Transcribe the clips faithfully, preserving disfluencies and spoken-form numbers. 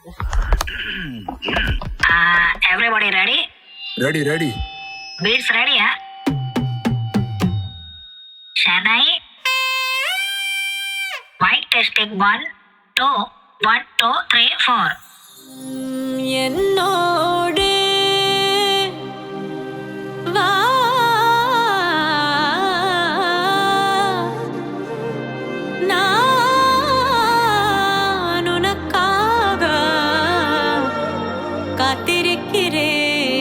Uh, everybody ready? Ready, ready. Beats ready, huh? Chennai. Mic testing one, two, one, two, three, four. என்னோடு வா நான் உனக்காக காத்திருக்கிறேன்.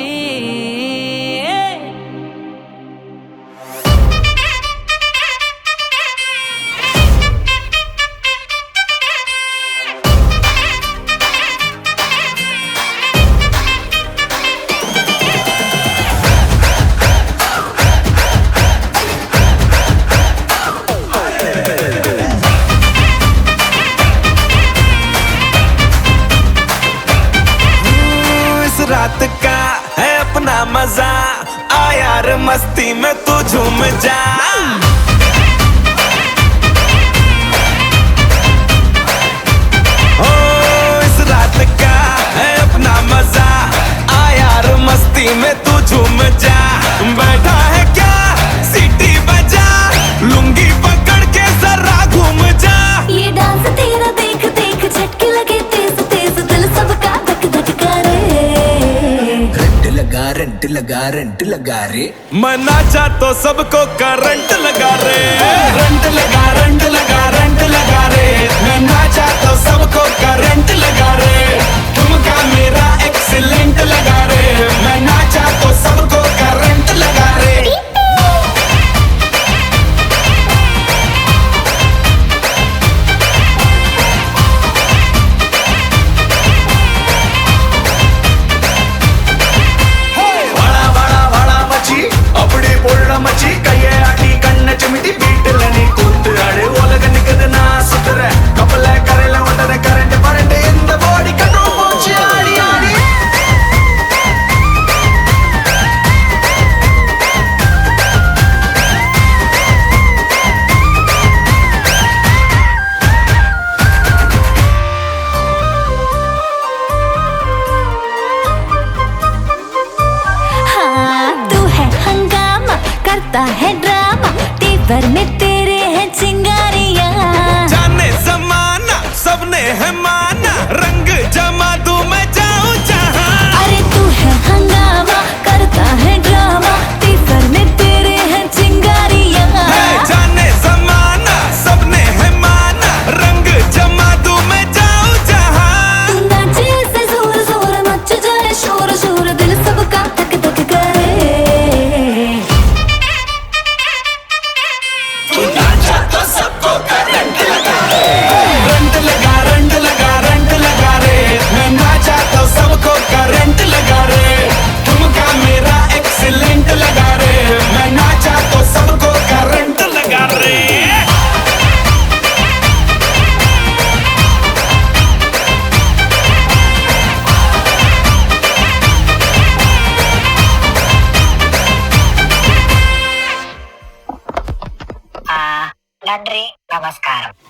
रात का है अपना मजा, आ यार मस्ती में तू झूम जा. ओ इस रात का है अपना मजा, आ यार मस्ती में तू झूम जा. बैठा है क्या सीटी बजा, लुंगी पकड़ के जरा घूम जा. ये डांस तेरा देख देख झटके लगे तेज तेज, दिल सबका धक धक करे. रंट लगा रंट लगा रंट लगा रे. मैं नाचा तो सबको करंट लगा रे. रंट लगा रंट लगा रंट लगा रे. मैं नाचा तो सबको करंट लगा रे. तुमका मेरा एक्सीलेंट लगा रे. मैं नाचा तो सबको करंट लगा रे. வளா வளா வளா மச்சி அப்படி பொருள மச்சி கையை ஆட்டி கண்ண சிமிட்டி வீட்டுல நீ கூத்து ஆடு. உலக நிக்குது நான் சுத்துற கப்பல கரையில ஒட்டற கரண்ட் பரண்ட் இந்த பாடி கண்ணு போச்சு ஆடி ஆடி. हाँ तू है हंगामा करता है ड्रामा, तेवर में तेरे हैं चिंगारियां. जाने जमाना सबने है माना, रंग जमा दूं मैं जाऊं जहां. अरे तू है हंगामा करता है ड्रामा, तेवर में तेरे हैं चिंगारियां. है जाने जमाना सबने है माना, रंग जमा दूं मैं जाऊं जहां. तू नाचे ऐसे जोर जोर मच जाए शोर शोर, दिल सबका धक धक करे. नाचा तो सबको करंट लगा रे. रंट लगा रंट लगा रंट लगा रे. मैं नाचा तो सबको करंट लगा रे. तुमका मेरा एक्सीलेंट लगा रे. मैं नाचा तो सबको करंट लगा रे. Uh, நன்றி நமஸ்காரம்.